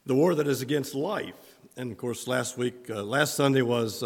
the war that is against life. And of course, last Sunday was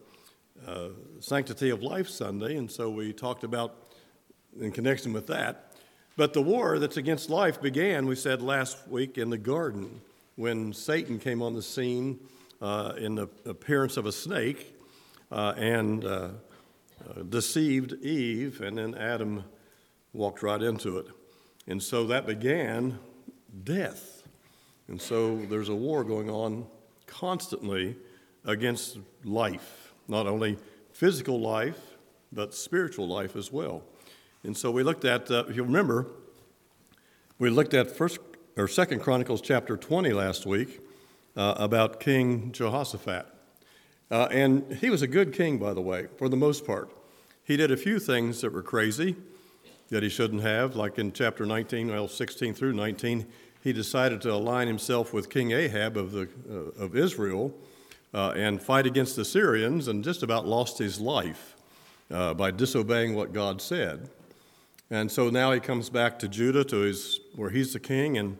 Sanctity of Life Sunday, and so we talked about in connection with that. But the war that's against life began, we said last week, in the garden when Satan came on the scene in the appearance of a snake and deceived Eve, and then Adam walked right into it. And so that began death. And so there's a war going on constantly against life, not only physical life, but spiritual life as well. And so we looked at, if you remember, we looked at Second Chronicles chapter 20 last week about King Jehoshaphat. And he was a good king, by the way, for the most part. He did a few things that were crazy that he shouldn't have, like in chapter 16 through 19, he decided to align himself with King Ahab of Israel and fight against the Syrians, and just about lost his life by disobeying what God said. And so now he comes back to Judah, where he's the king, and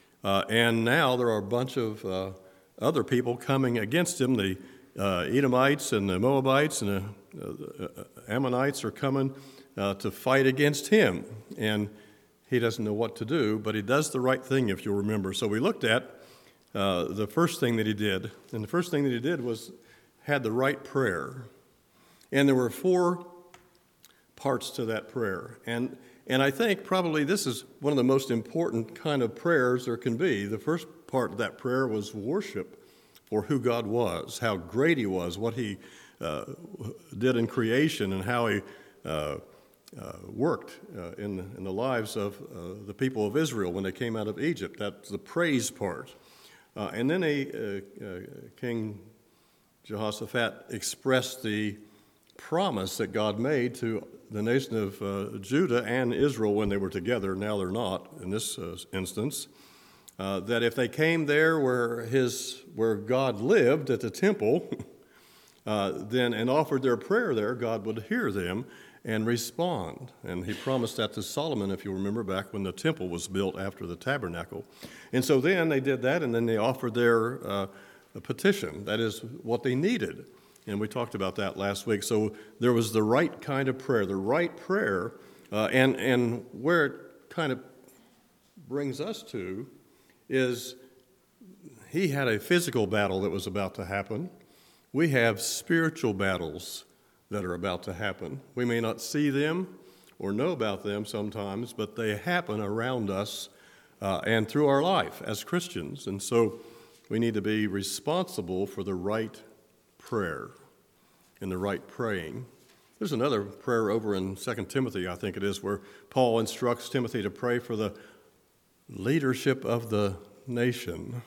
now there are a bunch of other people coming against him. The Edomites and the Moabites and the Ammonites are coming to fight against him, and he doesn't know what to do, but he does the right thing, if you'll remember. So we looked at the first thing that he did, and the first thing that he did was had the right prayer. And there were 4 parts to that prayer. And I think probably this is one of the most important kind of prayers there can be. The first part of that prayer was worship for who God was, how great he was, what he did in creation, and how he worked in the lives of the people of Israel when they came out of Egypt. That's the praise part. And then King Jehoshaphat expressed the promise that God made to the nation of Judah and Israel when they were together. Now they're not in this instance. That if they came there where God lived at the temple, then and offered their prayer there, God would hear them and respond. And he promised that to Solomon, if you remember, back when the temple was built after the tabernacle. And so then they did that, and then they offered their petition. That is what they needed. And we talked about that last week. So there was the right kind of prayer, and where it kind of brings us to is he had a physical battle that was about to happen. We have spiritual battles that are about to happen. We may not see them or know about them sometimes, but they happen around us and through our life as Christians. And so we need to be responsible for the right prayer and the right praying. There's another prayer over in 2 Timothy, I think it is, where Paul instructs Timothy to pray for the leadership of the nation.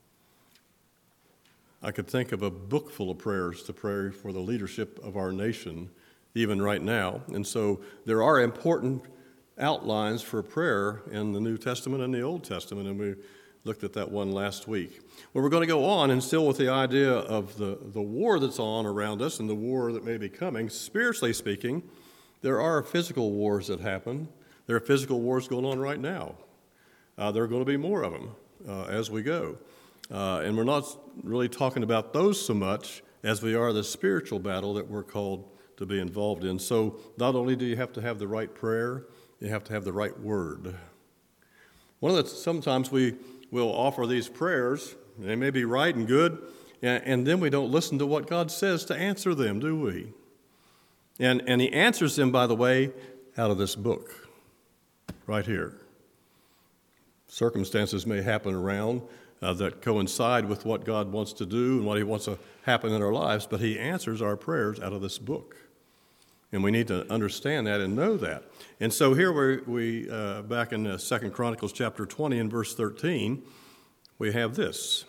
I could think of a book full of prayers to pray for the leadership of our nation, even right now. And so there are important outlines for prayer in the New Testament and the Old Testament, and we looked at that one last week. Well, we're going to go on, and still with the idea of the war that's on around us and the war that may be coming. Spiritually speaking, there are physical wars that happen. There are physical wars going on right now. There are going to be more of them as we go. And we're not really talking about those so much as we are the spiritual battle that we're called to be involved in. So not only do you have to have the right prayer, you have to have the right word. Sometimes we will offer these prayers, they may be right and good, and then we don't listen to what God says to answer them, do we? And he answers them, by the way, out of this book, right here. Circumstances may happen around that coincide with what God wants to do and what he wants to happen in our lives, but he answers our prayers out of this book. And we need to understand that and know that. And so here we back in 2 Chronicles chapter 20 and verse 13, we have this.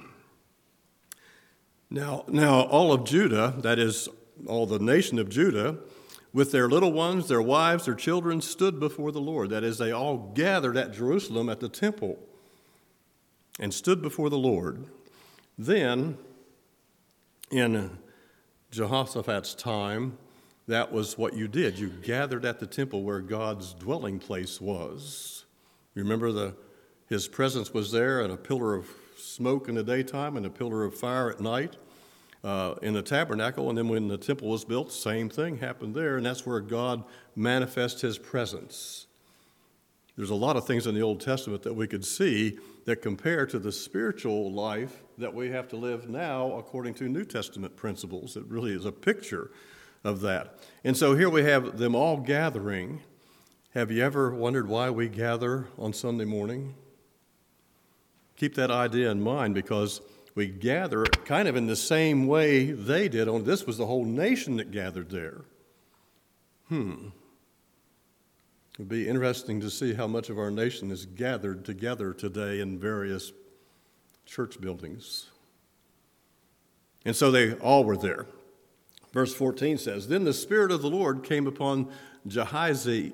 Now all of Judah, that is all the nation of Judah, with their little ones, their wives, their children, stood before the Lord. That is, they all gathered at Jerusalem at the temple and stood before the Lord. Then, in Jehoshaphat's time, that was what you did. You gathered at the temple where God's dwelling place was. Remember His presence was there, and a pillar of smoke in the daytime and a pillar of fire at night in the tabernacle. And then when the temple was built, same thing happened there, and that's where God manifests his presence. There's a lot of things in the Old Testament that we could see that compare to the spiritual life that we have to live now according to New Testament principles. It really is a picture of that. And so here we have them all gathering. Have you ever wondered why we gather on Sunday morning? Keep that idea in mind, because we gather kind of in the same way they did. This was the whole nation that gathered there. It would be interesting to see how much of our nation is gathered together today in various church buildings. And so they all were there. Verse 14 says, "Then the Spirit of the Lord came upon Jahaziel,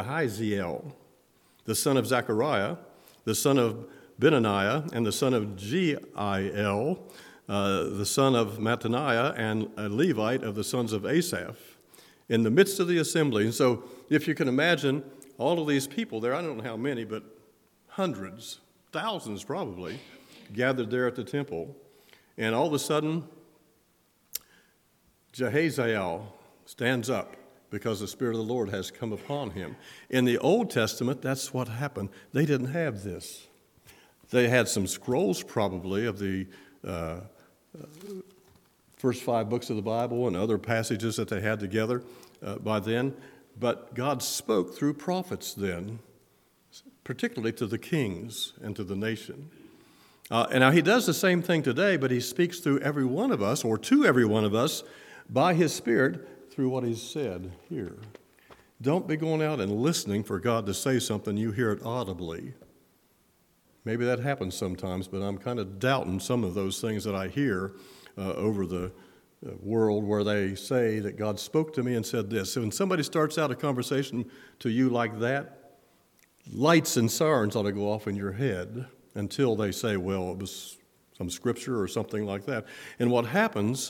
the son of Zechariah, the son of Benaniah, and the son of Jeiel, the son of Mattaniah, and a Levite of the sons of Asaph, in the midst of the assembly." And so if you can imagine all of these people there, I don't know how many, but hundreds, thousands probably, gathered there at the temple. And all of a sudden, Jahaziel stands up because the Spirit of the Lord has come upon him. In the Old Testament, that's what happened. They didn't have this. They had some scrolls probably of the first 5 books of the Bible and other passages that they had together by then. But God spoke through prophets then, particularly to the kings and to the nation. And now he does the same thing today, but he speaks through every one of us, or to every one of us, by his Spirit through what he's said here. Don't be going out and listening for God to say something, you hear it audibly. Maybe that happens sometimes, but I'm kind of doubting some of those things that I hear over the world where they say that God spoke to me and said this. So when somebody starts out a conversation to you like that, lights and sirens ought to go off in your head until they say, well, it was some scripture or something like that. And what happens,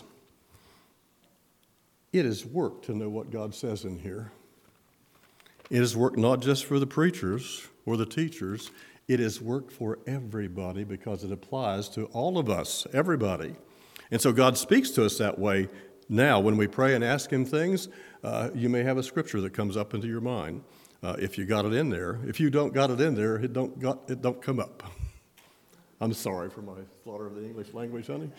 it is work to know what God says in here. It is work not just for the preachers or the teachers. It is work for everybody because it applies to all of us, everybody. And so God speaks to us that way now. When we pray and ask him things, you may have a scripture that comes up into your mind. If you got it in there. If you don't got it in there, it don't come up. I'm sorry for my slaughter of the English language, honey.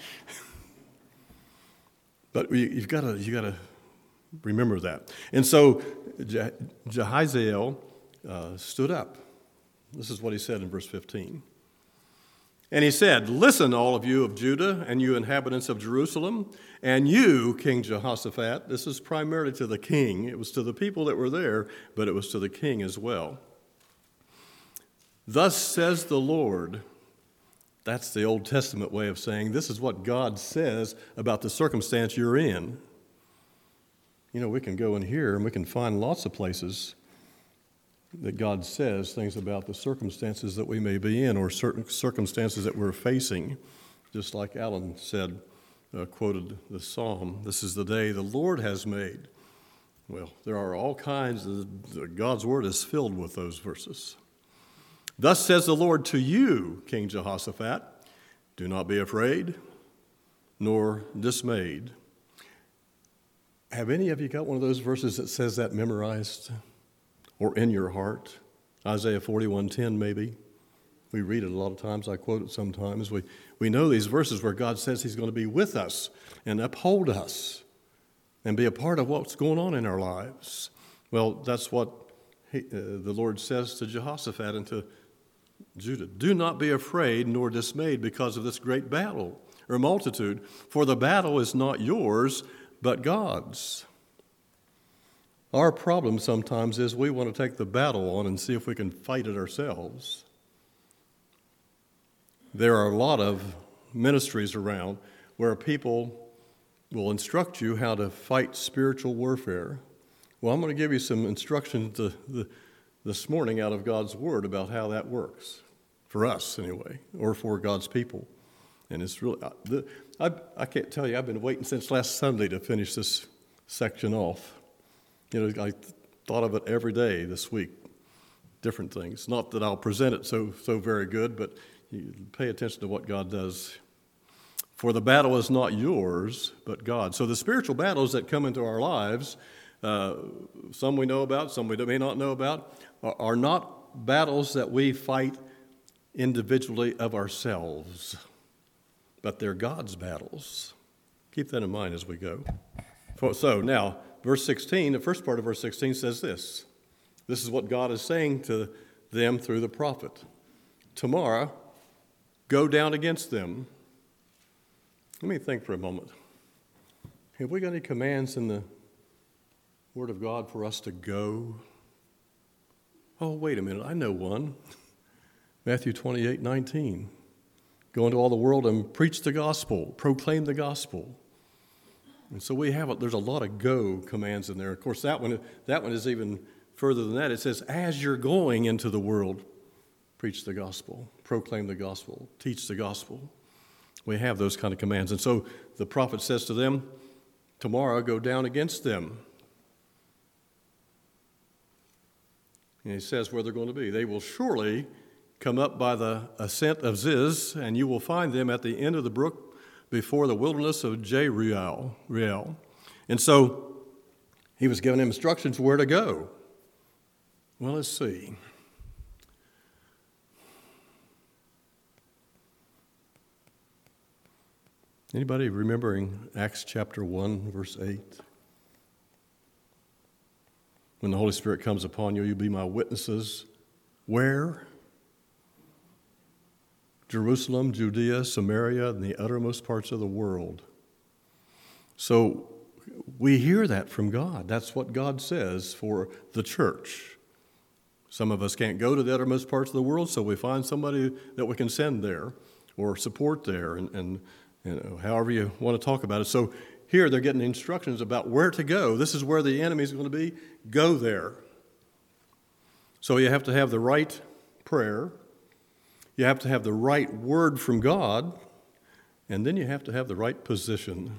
But you got to remember that. And so Jahaziel stood up. This is what he said in verse 15. And he said, "Listen, all of you of Judah, and you inhabitants of Jerusalem, and you, King Jehoshaphat." This is primarily to the king. It was to the people that were there, but it was to the king as well. "Thus says the Lord." That's the Old Testament way of saying this is what God says about the circumstance you're in. You know, we can go in here and we can find lots of places that God says things about the circumstances that we may be in or certain circumstances that we're facing. Just like Alan said, quoted the psalm, "This is the day the Lord has made." Well, there are all kinds of, God's word is filled with those verses. "Thus says the Lord to you, King Jehoshaphat, do not be afraid nor dismayed." Have any of you got one of those verses that says that memorized or in your heart? Isaiah 41:10 maybe. We read it a lot of times. I quote it sometimes. We know these verses where God says he's going to be with us and uphold us and be a part of what's going on in our lives. Well, that's what the Lord says to Jehoshaphat and to Judah. "Do not be afraid nor dismayed because of this great battle or multitude, for the battle is not yours, but God's." Our problem sometimes is we want to take the battle on and see if we can fight it ourselves. There are a lot of ministries around where people will instruct you how to fight spiritual warfare. Well, I'm going to give you some instruction this morning out of God's Word about how that works, for us anyway, or for God's people. And it's really, I can't tell you, I've been waiting since last Sunday to finish this section off. You know, I thought of it every day this week. different things. Not that I'll present it so very good, but you pay attention to what God does. For the battle is not yours, but God. So the spiritual battles that come into our lives, some we know about, some we may not know about, are not battles that we fight individually of ourselves, but they're God's battles. Keep that in mind as we go. So now, verse 16, the first part of verse 16 says this. This is what God is saying to them through the prophet. Tomorrow, go down against them. Let me think for a moment. Have we got any commands in the Word of God for us to go? Oh, wait a minute, I know one. Matthew 28:19. Go into all the world and preach the gospel, proclaim the gospel. And so there's a lot of go commands in there. Of course, that one is even further than that. It says, as you're going into the world, preach the gospel, proclaim the gospel, teach the gospel. We have those kind of commands. And so the prophet says to them, tomorrow go down against them. And he says where they're going to be. They will surely come up by the ascent of Ziz, and you will find them at the end of the brook before the wilderness of Jeriel. And so he was giving them instructions where to go. Well, let's see. Anybody remembering Acts chapter 1, verse 8? When the Holy Spirit comes upon you, you'll be my witnesses. Where? Jerusalem, Judea, Samaria, and the uttermost parts of the world. So we hear that from God. That's what God says for the church. Some of us can't go to the uttermost parts of the world, so we find somebody that we can send there or support there, and however you want to talk about it. So here they're getting instructions about where to go. This is where the enemy is going to be. Go there. So you have to have the right prayer. You have to have the right word from God. And then you have to have the right position.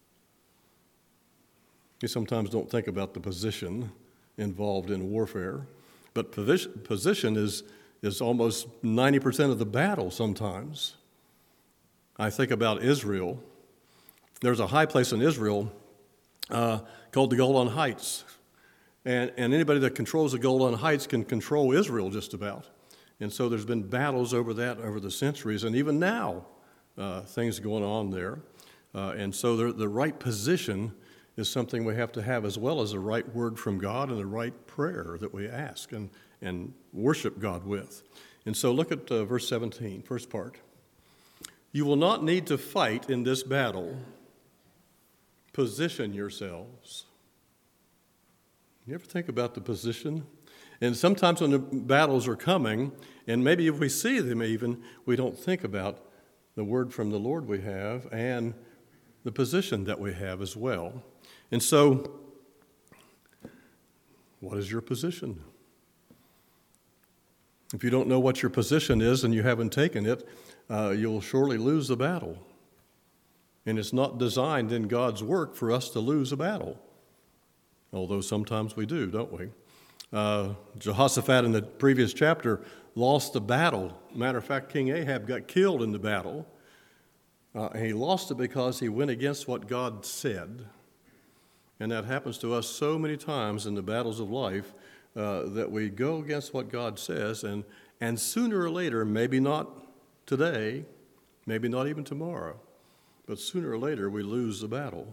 You sometimes don't think about the position involved in warfare. But position is almost 90% of the battle sometimes. I think about Israel. There's a high place in Israel called the Golan Heights. And anybody that controls the Golan Heights can control Israel just about. And so there's been battles over that over the centuries. And even now, things going on there. And so the right position is something we have to have, as well as the right word from God and the right prayer that we ask and worship God with. And so look at verse 17, first part. You will not need to fight in this battle. Position yourselves. You ever think about the position? And sometimes when the battles are coming, and maybe if we see them even, we don't think about the word from the Lord we have and the position that we have as well. And so, what is your position? If you don't know what your position is and you haven't taken it, you'll surely lose the battle. And it's not designed in God's work for us to lose a battle. Although sometimes we do, don't we? Jehoshaphat in the previous chapter lost the battle. Matter of fact, King Ahab got killed in the battle. And he lost it because he went against what God said. And that happens to us so many times in the battles of life that we go against what God says, and sooner or later, maybe not today, maybe not even tomorrow, but sooner or later we lose the battle.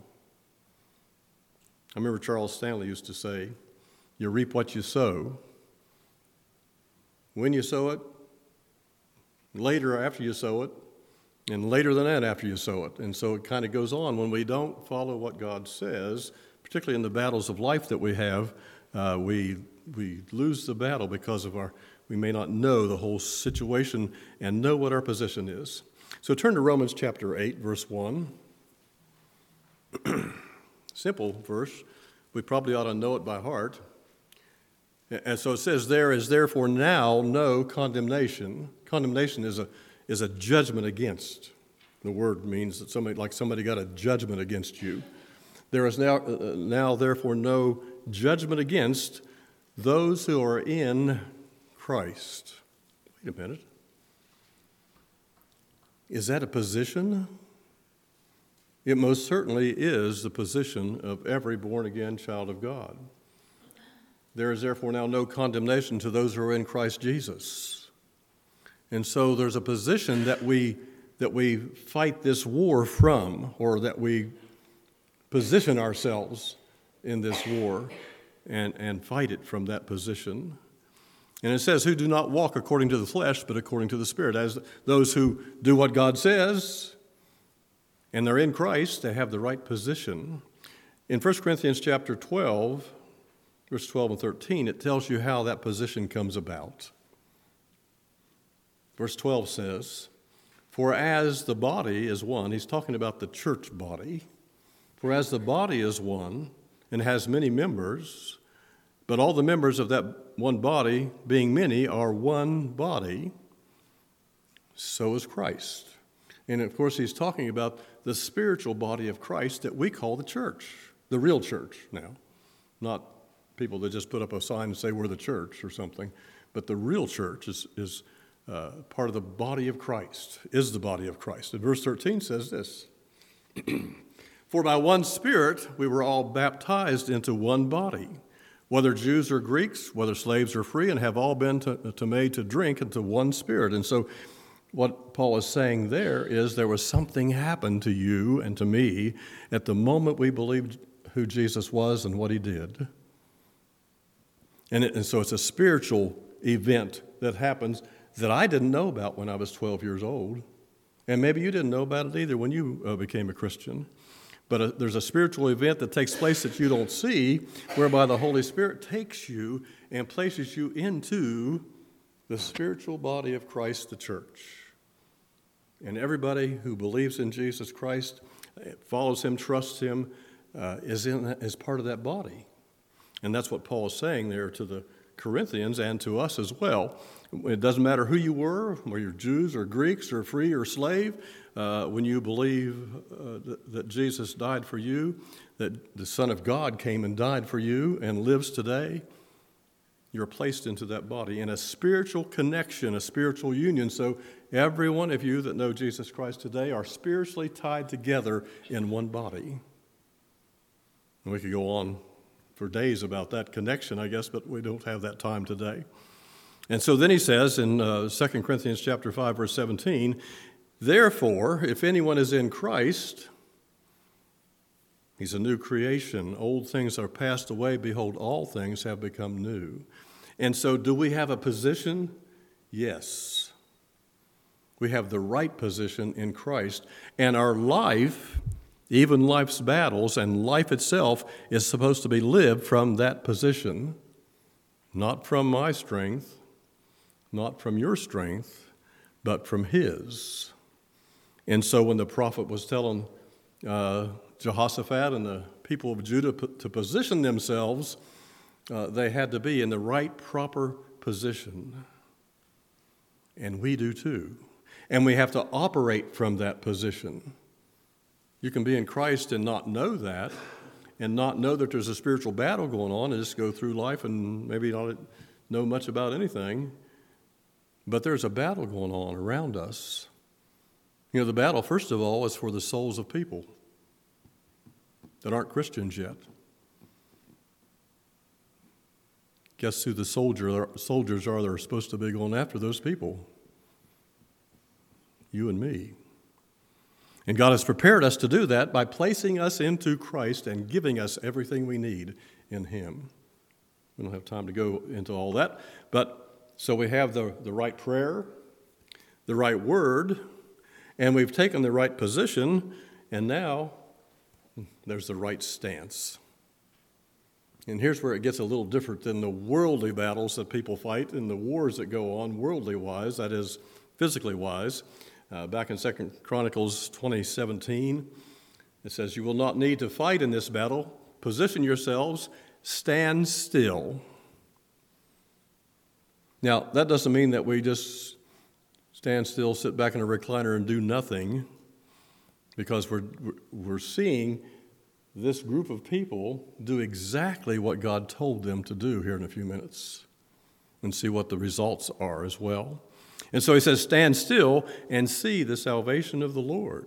I remember Charles Stanley used to say, you reap what you sow. When you sow it, later after you sow it, and later than that after you sow it. And so it kind of goes on. When we don't follow what God says, particularly in the battles of life that we have, we lose the battle because of we may not know the whole situation and know what our position is. So turn to Romans chapter 8, verse 1. Simple verse. We probably ought to know it by heart. And so it says, there is therefore now no condemnation. Condemnation is a judgment against. The word means that somebody got a judgment against you. There is now therefore no judgment against those who are in Christ. Wait a minute. Is that a position? It most certainly is the position of every born-again child of God. There is therefore now no condemnation to those who are in Christ Jesus. And so there's a position that we fight this war from, or that we position ourselves in this war and fight it from that position. And it says, who do not walk according to the flesh, but according to the Spirit. As those who do what God says, and they're in Christ, they have the right position. In 1 Corinthians chapter 12, verse 12 and 13, it tells you how that position comes about. Verse 12 says, for as the body is one, he's talking about the church body, for as the body is one and has many members, but all the members of that one body, being many, are one body, so is Christ. And of course, he's talking about the spiritual body of Christ that we call the church, the real church now, not people that just put up a sign and say we're the church or something, but the real church is part of the body of Christ, is the body of Christ. And verse 13 says this, for by one Spirit we were all baptized into one body, whether Jews or Greeks, whether slaves or free, and have all been made to drink into one Spirit. And so what Paul is saying there is there was something happened to you and to me at the moment we believed who Jesus was and what he did. And so it's a spiritual event that happens that I didn't know about when I was 12 years old. And maybe you didn't know about it either when you became a Christian. But there's a spiritual event that takes place that you don't see, whereby the Holy Spirit takes you and places you into the spiritual body of Christ, the church. And everybody who believes in Jesus Christ, follows him, trusts him, is part of that body. And that's what Paul is saying there to the Corinthians and to us as well. It doesn't matter who you were, whether you're Jews or Greeks or free or slave, when you believe that Jesus died for you, that the Son of God came and died for you and lives today, you're placed into that body in a spiritual connection, a spiritual union. So every one of you that know Jesus Christ today are spiritually tied together in one body. And we could go on for days about that connection, I guess, but we don't have that time today. And so then he says in 2 Corinthians chapter 5, verse 17, therefore, if anyone is in Christ, he's a new creation. Old things are passed away. Behold, all things have become new. And so do we have a position? Yes. We have the right position in Christ. And our life, even life's battles and life itself, is supposed to be lived from that position, not from my strength, not from your strength, but from his. And so when the prophet was telling Jehoshaphat and the people of Judah to position themselves, they had to be in the right, proper position. And we do too. And we have to operate from that position. You can be in Christ and not know that, and not know that there's a spiritual battle going on, and just go through life and maybe not know much about anything. But there's a battle going on around us. You know, the battle, first of all, is for the souls of people that aren't Christians yet. Guess who the soldiers are that are supposed to be going after those people? You and me. And God has prepared us to do that by placing us into Christ and giving us everything we need in him. We don't have time to go into all that, but so we have the right prayer, the right word, and we've taken the right position, and now there's the right stance. And here's where it gets a little different than the worldly battles that people fight and the wars that go on worldly-wise, that is, physically-wise. Back in 2 Chronicles 20:17, it says, you will not need to fight in this battle. Position yourselves, stand still. Now, that doesn't mean that we just stand still, sit back in a recliner, and do nothing, because we're seeing this group of people do exactly what God told them to do here in a few minutes. and see what the results are as well. And so he says, stand still and see the salvation of the Lord.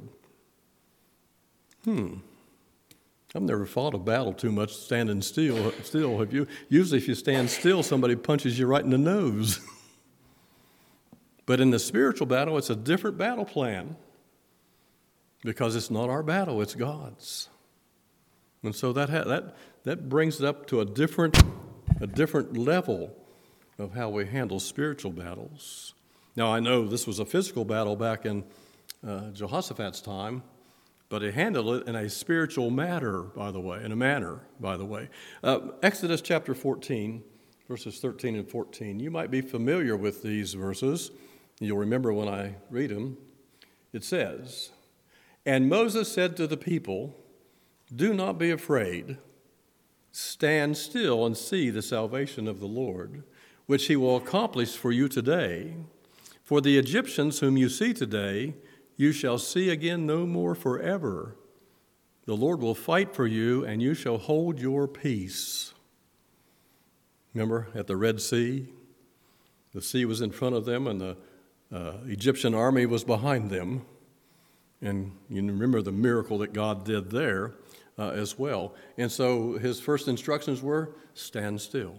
I've never fought a battle too much standing still. Have you? Usually if you stand still, somebody punches you right in the nose. But in the spiritual battle, it's a different battle plan because it's not our battle, it's God's. And so that brings it up to a different level of how we handle spiritual battles. Now, I know this was a physical battle back in Jehoshaphat's time, but he handled it in a spiritual manner, by the way. Exodus chapter 14, verses 13 and 14. You might be familiar with these verses. You'll remember when I read them. It says, "And Moses said to the people, 'Do not be afraid. Stand still and see the salvation of the Lord, which he will accomplish for you today. For the Egyptians whom you see today, you shall see again no more forever. The Lord will fight for you, and you shall hold your peace.'" Remember at the Red Sea? The sea was in front of them, and the Egyptian army was behind them. And you remember the miracle that God did there as well. And so his first instructions were, stand still.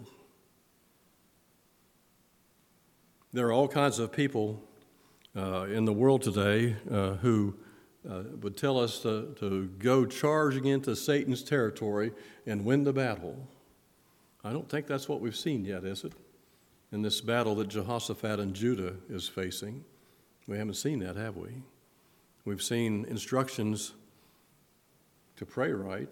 There are all kinds of people in the world today who would tell us to go charging into Satan's territory and win the battle. I don't think that's what we've seen yet, is it? In this battle that Jehoshaphat and Judah is facing. We haven't seen that, have we? We've seen instructions to pray right,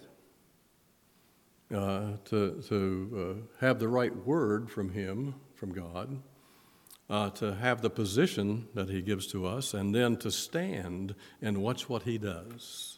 to have the right word from him, from God, to have the position that he gives to us, and then to stand and watch what he does.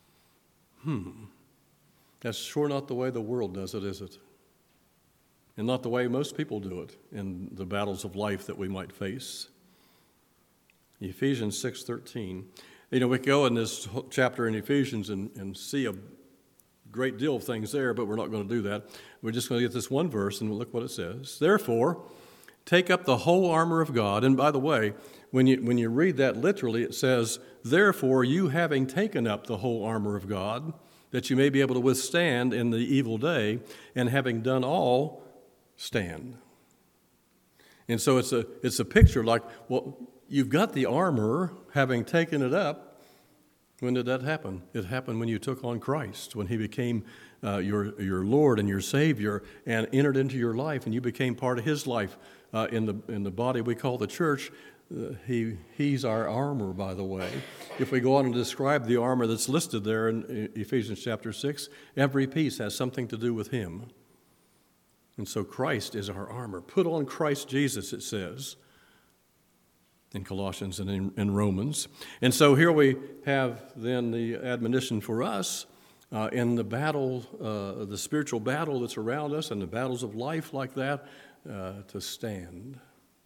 That's sure not the way the world does it, is it? And not the way most people do it in the battles of life that we might face. Ephesians 6:13. We could go in this chapter in Ephesians and see a great deal of things there, but we're not going to do that. We're just going to get this one verse and look what it says. "Therefore, take up the whole armor of God." And by the way, when you read that literally, it says, "Therefore, you having taken up the whole armor of God, that you may be able to withstand in the evil day, and having done all, stand." And so it's a picture like, well, you've got the armor, having taken it up. When did that happen? It happened when you took on Christ, when he became your Lord and your Savior and entered into your life, and you became part of his life in the body we call the church. He's our armor, by the way. If we go on and describe the armor that's listed there in Ephesians chapter 6, every piece has something to do with him. And so Christ is our armor. Put on Christ Jesus, it says in Colossians and in Romans. And so here we have then the admonition for us in the battle, the spiritual battle that's around us and the battles of life like that, to stand,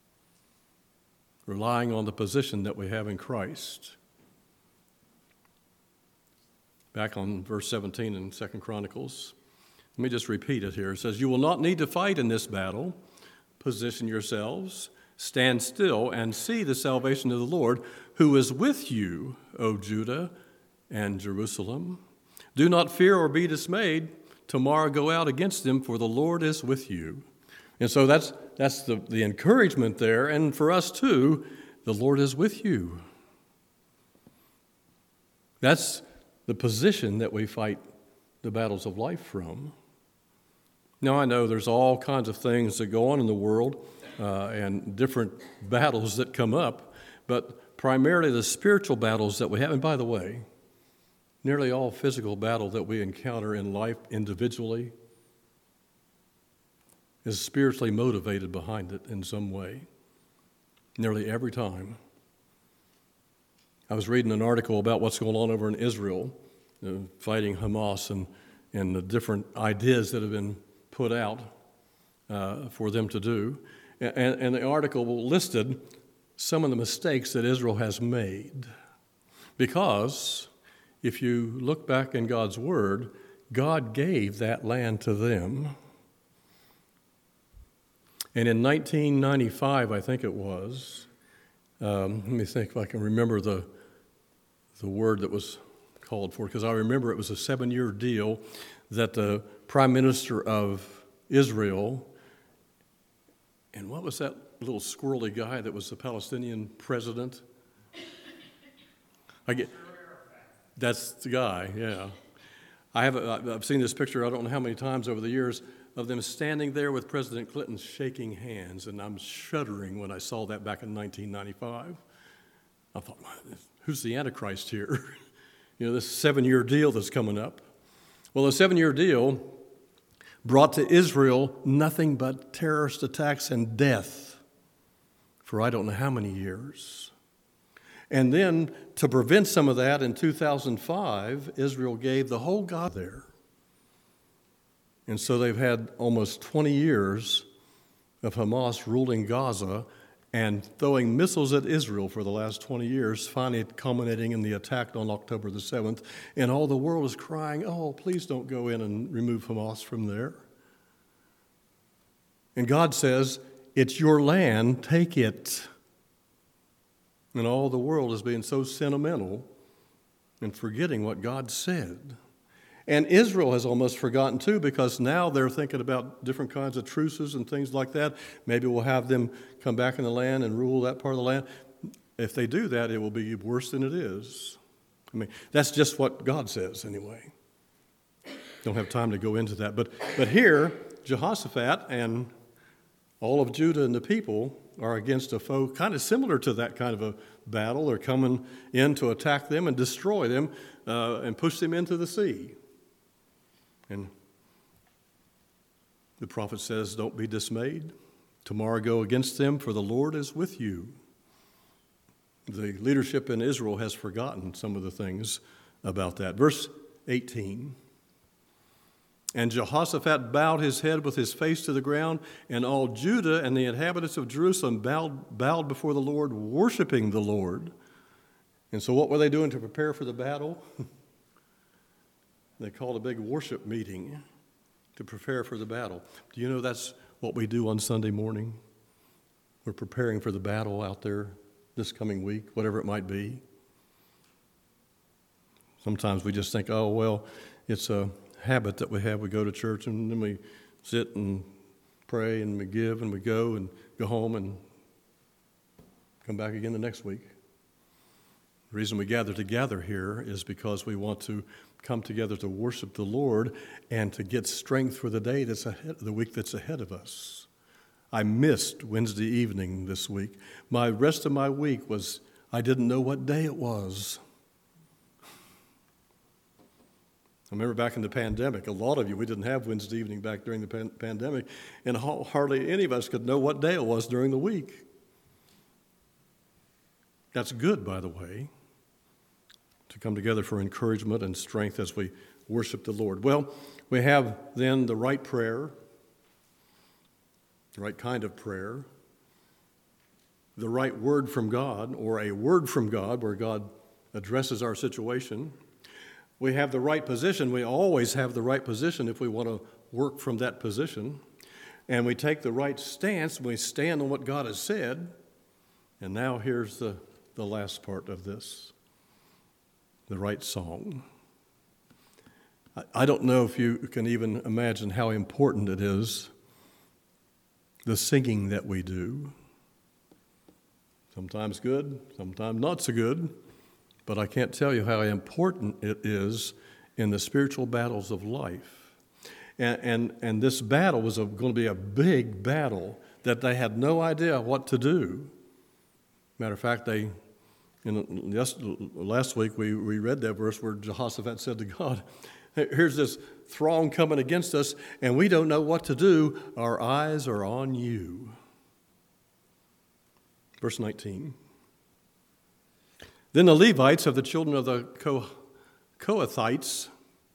relying on the position that we have in Christ. Back on verse 17 in 2 Chronicles. Let me just repeat it here. It says, "You will not need to fight in this battle. Position yourselves, stand still, and see the salvation of the Lord, who is with you, O Judah and Jerusalem. Do not fear or be dismayed. Tomorrow go out against them, for the Lord is with you." And so that's the encouragement there. And for us too, the Lord is with you. That's the position that we fight the battles of life from. Now, I know there's all kinds of things that go on in the world and different battles that come up, but primarily the spiritual battles that we have. And by the way, nearly all physical battle that we encounter in life individually is spiritually motivated behind it in some way, nearly every time. I was reading an article about what's going on over in Israel, fighting Hamas and the different ideas that have been put out for them to do. And the article listed some of the mistakes that Israel has made. Because if you look back in God's Word, God gave that land to them. And in 1995, I think it was, let me think if I can remember the word that was called for, because I remember it was a 7-year deal that the Prime Minister of Israel, and what was that little squirrely guy that was the Palestinian president? That's the guy, yeah. I've seen this picture, I don't know how many times over the years, of them standing there with President Clinton shaking hands, and I'm shuddering when I saw that back in 1995. I thought, who's the Antichrist here? This 7-year deal that's coming up. Well, the 7-year deal brought to Israel nothing but terrorist attacks and death for I don't know how many years. And then, to prevent some of that, in 2005, Israel gave the whole God there. And so they've had almost 20 years of Hamas ruling Gaza and throwing missiles at Israel for the last 20 years, finally culminating in the attack on October the 7th. And all the world is crying, oh, please don't go in and remove Hamas from there. And God says, it's your land, take it. And all the world is being so sentimental and forgetting what God said. And Israel has almost forgotten too, because now they're thinking about different kinds of truces and things like that. Maybe we'll have them come back in the land and rule that part of the land. If they do that, it will be worse than it is. I mean, that's just what God says anyway. Don't have time to go into that. But here, Jehoshaphat and all of Judah and the people are against a foe kind of similar to that kind of a battle. They're coming in to attack them and destroy them and push them into the sea. And the prophet says, don't be dismayed. Tomorrow go against them, for the Lord is with you. The leadership in Israel has forgotten some of the things about that. Verse 18. And Jehoshaphat bowed his head with his face to the ground, and all Judah and the inhabitants of Jerusalem bowed before the Lord, worshiping the Lord. And so what were they doing to prepare for the battle? They called a big worship meeting to prepare for the battle. Do you know that's what we do on Sunday morning? We're preparing for the battle out there this coming week, whatever it might be. Sometimes we just think, oh, well, it's a habit that we have. We go to church and then we sit and pray and we give and we go and go home and come back again the next week. The reason we gather together here is because we want to come together to worship the Lord and to get strength for the day that's ahead, the week that's ahead of us. I missed Wednesday evening this week. My rest of my week was, I didn't know what day it was. I remember back in the pandemic, a lot of you, we didn't have Wednesday evening back during the pandemic, and hardly any of us could know what day it was during the week. That's good, by the way, to come together for encouragement and strength as we worship the Lord. Well, we have then the right prayer, the right kind of prayer, the right word from God, or a word from God where God addresses our situation. We have the right position. We always have the right position if we want to work from that position. And we take the right stance. We stand on what God has said. And now here's the last part of this, the right song. I don't know if you can even imagine how important it is, the singing that we do. Sometimes good, sometimes not so good. But I can't tell you how important it is in the spiritual battles of life. And this battle was going to be a big battle that they had no idea what to do. Matter of fact, last week we read that verse where Jehoshaphat said to God, here's this throng coming against us, and we don't know what to do. Our eyes are on you. Verse 19. Then the Levites of the children of the Kohathites,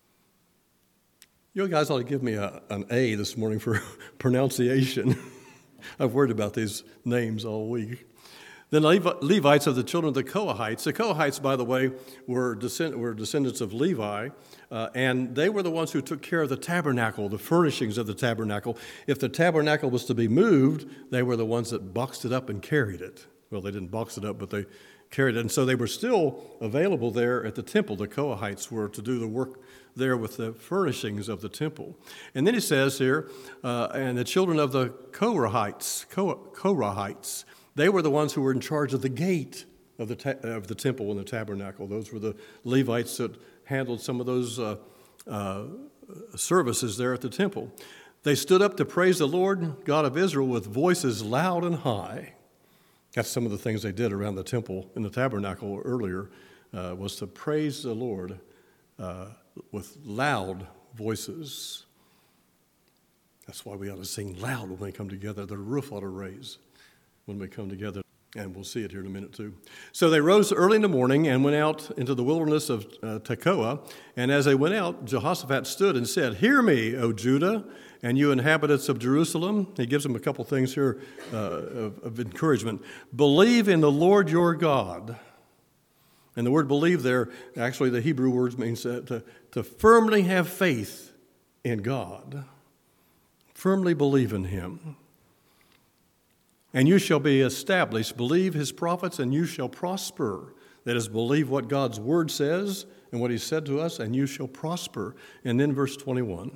you guys ought to give me an A this morning for pronunciation. I've worried about these names all week. Then Levites of the children of the Kohathites. The Kohathites, by the way, were descendants of Levi, and they were the ones who took care of the tabernacle, the furnishings of the tabernacle. If the tabernacle was to be moved, they were the ones that boxed it up and carried it. Well, they didn't box it up, but they carried it. And so they were still available there at the temple. The Kohathites were to do the work there with the furnishings of the temple. And then he says here, and the children of the Korahites, they were the ones who were in charge of the gate of the temple and the tabernacle. Those were the Levites that handled some of those services there at the temple. They stood up to praise the Lord God of Israel with voices loud and high. That's some of the things they did around the temple and the tabernacle earlier, was to praise the Lord with loud voices. That's why we ought to sing loud when we come together. The roof ought to raise when we come together, and we'll see it here in a minute too. So they rose early in the morning and went out into the wilderness of Tekoa, and as they went out, Jehoshaphat stood and said, "Hear me, O Judah, and you inhabitants of Jerusalem." He gives them a couple things here of encouragement. "Believe in the Lord your God." And the word believe there, actually the Hebrew word means to firmly have faith in God. Firmly believe in him. "And you shall be established. Believe his prophets, and you shall prosper." That is, believe what God's word says and what he said to us, and you shall prosper. And then verse 21.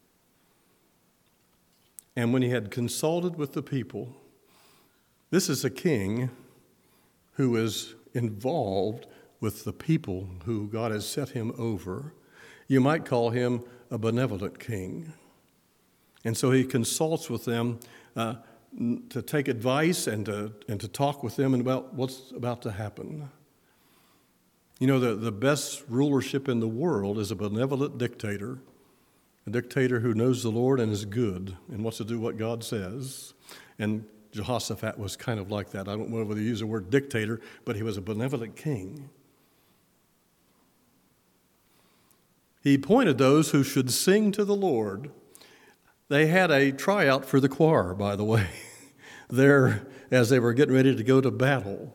"And when he had consulted with the people," this is a king who is involved with the people who God has set him over. You might call him a benevolent king. And so he consults with them to take advice and to talk with them about what's about to happen. You know, the best rulership in the world is a benevolent dictator, a dictator who knows the Lord and is good and wants to do what God says. And Jehoshaphat was kind of like that. I don't know whether you use the word dictator, but he was a benevolent king. He appointed those who should sing to the Lord. They had a tryout for the choir, by the way, there as they were getting ready to go to battle.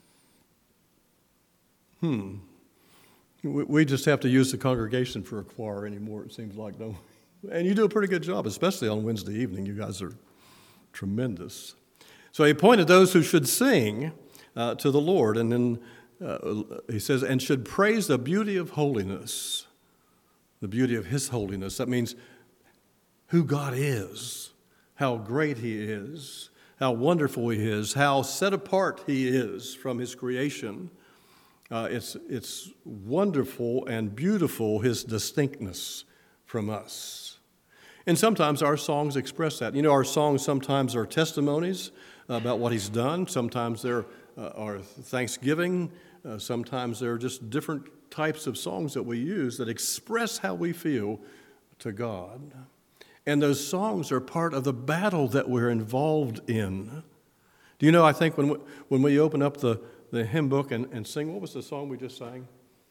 We just have to use the congregation for a choir anymore, it seems like, don't we? And you do a pretty good job, especially on Wednesday evening. You guys are tremendous. So he appointed those who should sing to the Lord. And then he says, and should praise the beauty of holiness, the beauty of his holiness. That means who God is, how great he is, how wonderful he is, how set apart he is from his creation. It's wonderful and beautiful, his distinctness from us. And sometimes our songs express that. You know, our songs sometimes are testimonies about what he's done. Sometimes they're are thanksgiving. Sometimes they're just different types of songs that we use that express how we feel to God. And those songs are part of the battle that we're involved in. Do you know, I think when we open up the hymn book and sing, what was the song we just sang?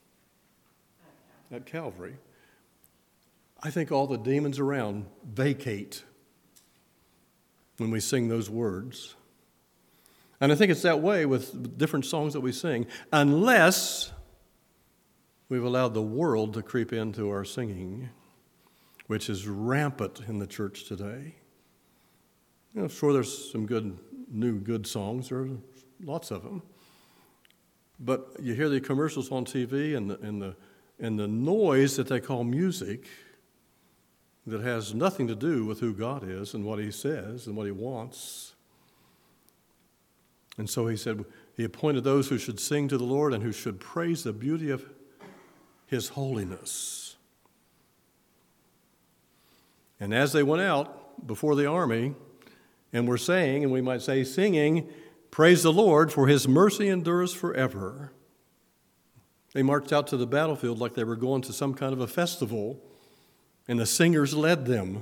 At Calvary. I think all the demons around vacate when we sing those words. And I think it's that way with different songs that we sing, unless we've allowed the world to creep into our singing, which is rampant in the church today. You know, sure, there's some good songs. There are lots of them. But you hear the commercials on TV and the noise that they call music that has nothing to do with who God is and what he says and what he wants. And so he said, he appointed those who should sing to the Lord and who should praise the beauty of his holiness. And as they went out before the army and were saying, and we might say singing, praise the Lord, for his mercy endures forever. They marched out to the battlefield like they were going to some kind of a festival, and the singers led them.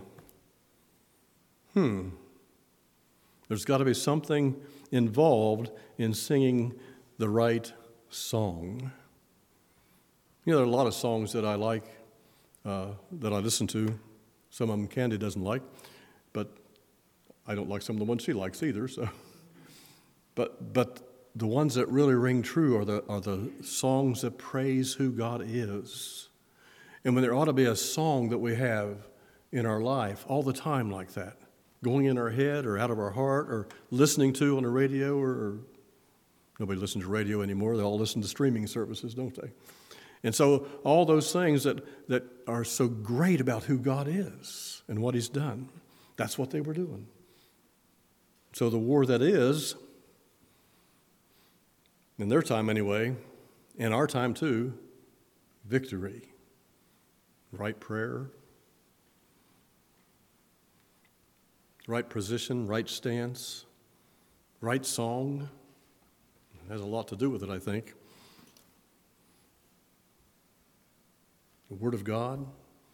There's got to be something involved in singing the right song. You know, there are a lot of songs that I like, that I listen to. Some of them Candy doesn't like, but I don't like some of the ones she likes either. So, but the ones that really ring true are the songs that praise who God is. And when there ought to be a song that we have in our life all the time like that, going in our head or out of our heart or listening to on the radio, or nobody listens to radio anymore. They all listen to streaming services, don't they? And so all those things that are so great about who God is and what he's done, that's what they were doing. So the war that is, in their time anyway, in our time too, victory, right prayer, right position, right stance, right song. It has a lot to do with it, I think. The Word of God.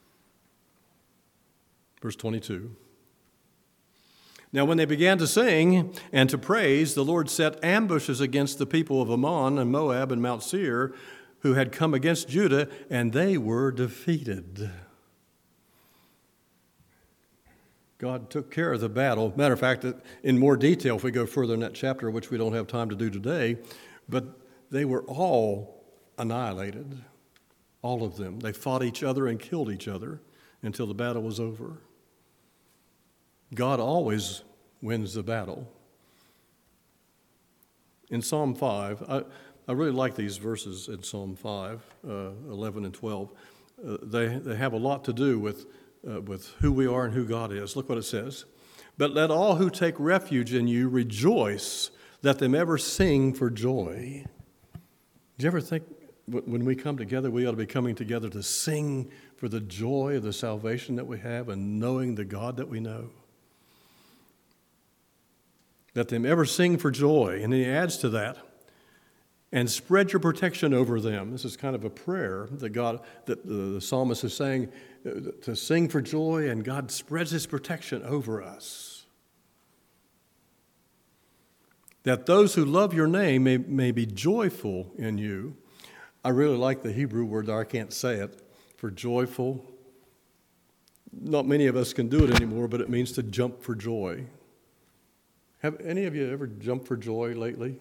Verse 22. Now when they began to sing and to praise, the Lord set ambushes against the people of Ammon and Moab and Mount Seir, who had come against Judah, and they were defeated. God took care of the battle. Matter of fact, in more detail, if we go further in that chapter, which we don't have time to do today, but they were all annihilated, all of them. They fought each other and killed each other until the battle was over. God always wins the battle. In Psalm 5, I really like these verses in Psalm 5, 11 and 12. They have a lot to do with who we are and who God is. Look what it says. But let all who take refuge in you rejoice. Let them ever sing for joy. Do you ever think when we come together, we ought to be coming together to sing for the joy of the salvation that we have and knowing the God that we know? Let them ever sing for joy. And he adds to that, and spread your protection over them. This is kind of a prayer that the psalmist is saying, to sing for joy, and God spreads his protection over us. That those who love your name may be joyful in you. I really like the Hebrew word there, I can't say it, for joyful. Not many of us can do it anymore, but it means to jump for joy. Have any of you ever jumped for joy lately?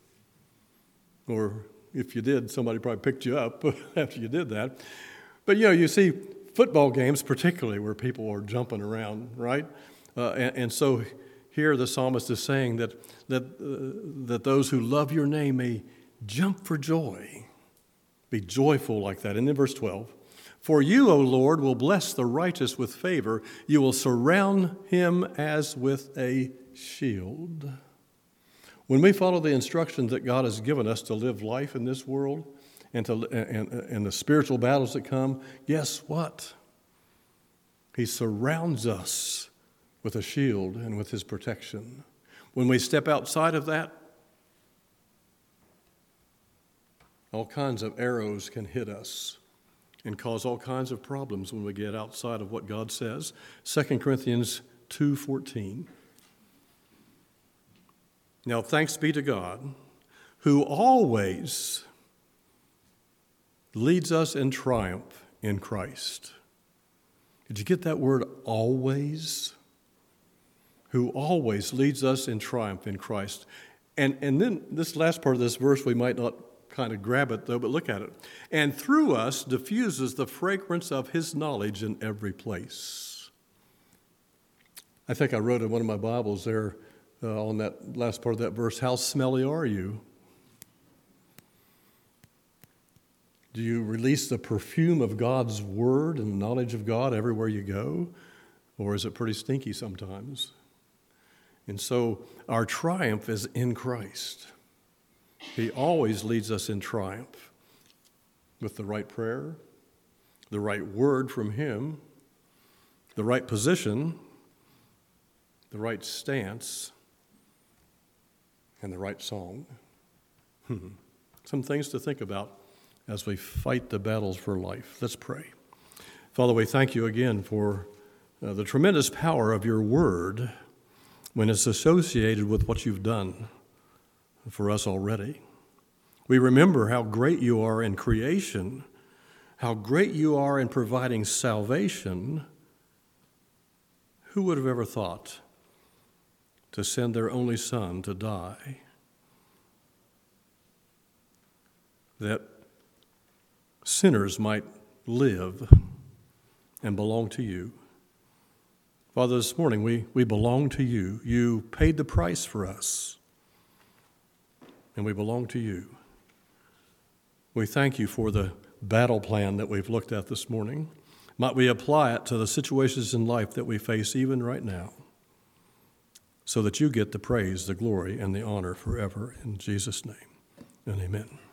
Or if you did, somebody probably picked you up after you did that. But, you see football games particularly where people are jumping around, right? And so here the psalmist is saying that those who love your name may jump for joy, be joyful like that. And then verse 12, for you, O Lord, will bless the righteous with favor. You will surround him as with a shield. When we follow the instructions that God has given us to live life in this world and the spiritual battles that come, guess what? He surrounds us with a shield and with his protection. When we step outside of that, all kinds of arrows can hit us and cause all kinds of problems when we get outside of what God says. 2 Corinthians 2:14. Now, thanks be to God, who always leads us in triumph in Christ. Did you get that word, always? Who always leads us in triumph in Christ. And then this last part of this verse, we might not kind of grab it, though, but look at it. And through us diffuses the fragrance of his knowledge in every place. I think I wrote in one of my Bibles there, on that last part of that verse, how smelly are you? Do you release the perfume of God's word and the knowledge of God everywhere you go? Or is it pretty stinky sometimes? And so our triumph is in Christ. He always leads us in triumph with the right prayer, the right word from him, the right position, the right stance, and the right song. Some things to think about as we fight the battles for life. Let's pray. Father, we thank you again for the tremendous power of your word when it's associated with what you've done for us already. We remember how great you are in creation, how great you are in providing salvation. Who would have ever thought to send their only son to die? that sinners might live and belong to you. Father, this morning we belong to you. You paid the price for us, and we belong to you. We thank you for the battle plan that we've looked at this morning. Might we apply it to the situations in life that we face even right now, so that you get the praise, the glory, and the honor forever. In Jesus' name, and amen.